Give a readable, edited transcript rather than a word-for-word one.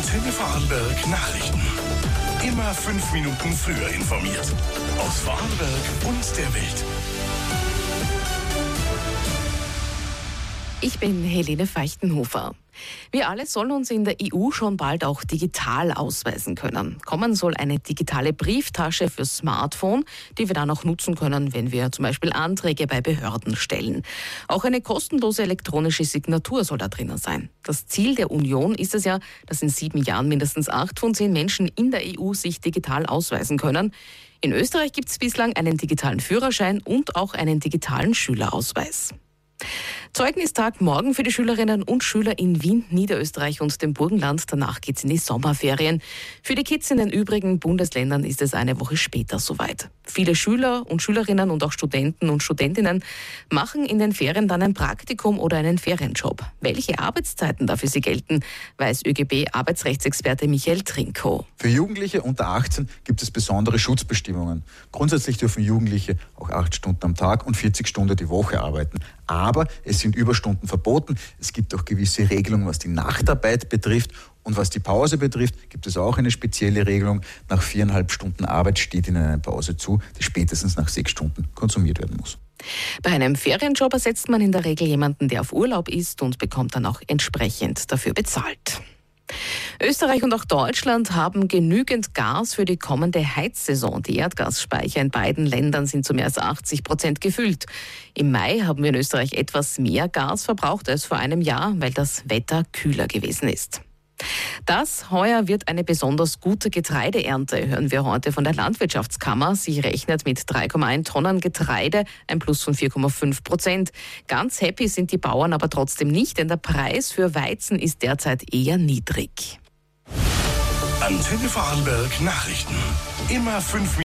Antenne Vorarlberg Nachrichten. Immer 5 Minuten früher informiert. Aus Vorarlberg und der Welt. Ich bin Helene Feichtenhofer. Wir alle sollen uns in der EU schon bald auch digital ausweisen können. Kommen soll eine digitale Brieftasche fürs Smartphone, die wir dann auch nutzen können, wenn wir zum Beispiel Anträge bei Behörden stellen. Auch eine kostenlose elektronische Signatur soll da drinnen sein. Das Ziel der Union ist es ja, dass in 7 Jahren mindestens 8 von 10 Menschen in der EU sich digital ausweisen können. In Österreich gibt es bislang einen digitalen Führerschein und auch einen digitalen Schülerausweis. Zeugnistag morgen für die Schülerinnen und Schüler in Wien, Niederösterreich und dem Burgenland. Danach geht's in die Sommerferien. Für die Kids in den übrigen Bundesländern ist es eine Woche später soweit. Viele Schüler und Schülerinnen und auch Studenten und Studentinnen machen in den Ferien dann ein Praktikum oder einen Ferienjob. Welche Arbeitszeiten da für sie gelten, weiß ÖGB-Arbeitsrechtsexperte Michael Trinko. Für Jugendliche unter 18 gibt es besondere Schutzbestimmungen. Grundsätzlich dürfen Jugendliche auch 8 Stunden am Tag und 40 Stunden die Woche arbeiten. Aber es sind Überstunden verboten. Es gibt auch gewisse Regelungen, was die Nachtarbeit betrifft. Und was die Pause betrifft, gibt es auch eine spezielle Regelung. Nach 4,5 Stunden Arbeit steht Ihnen eine Pause zu, die spätestens nach 6 Stunden konsumiert werden muss. Bei einem Ferienjob ersetzt man in der Regel jemanden, der auf Urlaub ist und bekommt dann auch entsprechend dafür bezahlt. Österreich und auch Deutschland haben genügend Gas für die kommende Heizsaison. Die Erdgasspeicher in beiden Ländern sind zu mehr als 80% gefüllt. Im Mai haben wir in Österreich etwas mehr Gas verbraucht als vor einem Jahr, weil das Wetter kühler gewesen ist. Das heuer wird eine besonders gute Getreideernte, hören wir heute von der Landwirtschaftskammer. Sie rechnet mit 3,1 Tonnen Getreide, ein Plus von 4,5%. Ganz happy sind die Bauern aber trotzdem nicht, denn der Preis für Weizen ist derzeit eher niedrig. Antenne Vorarlberg Nachrichten. Immer 5